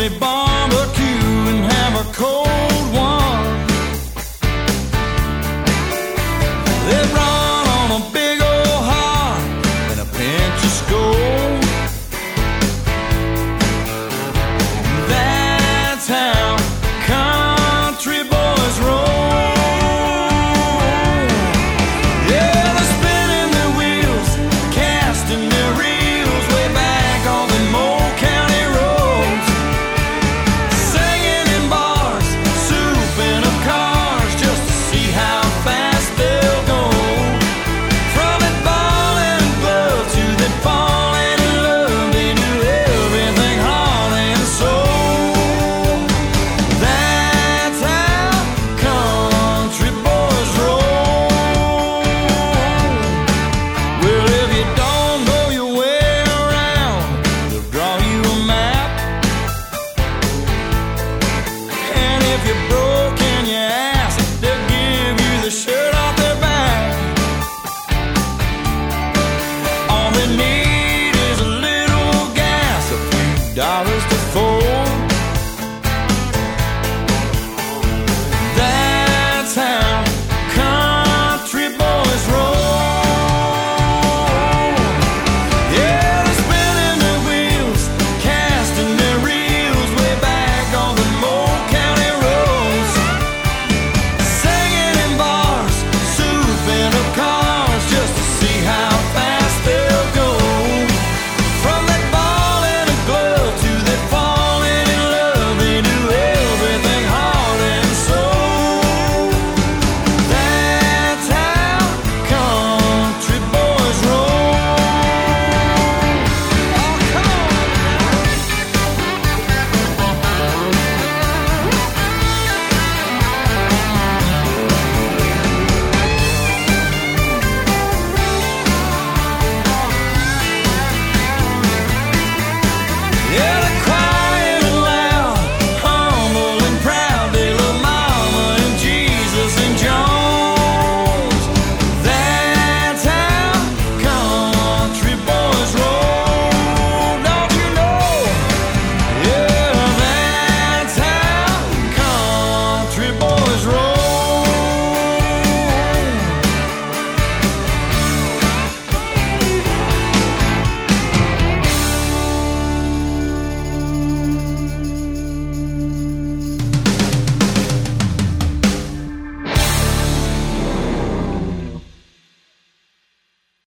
country barbecue and have a cold one. They run on a big old heart and a pinch of Skoal. That's how country boys roll. Yeah, they're spinning their wheels, casting their reels way back on the old county roads, singing in bars, souping up cars just to see how fast they'll go. From that ballin' blood to that falling in love, they do everything heart and soul. That's how country boys roll. Well, if you don't know your way around, they'll draw you a map. And if you're broke in your ass, they'll give you the shirt off their back. All they need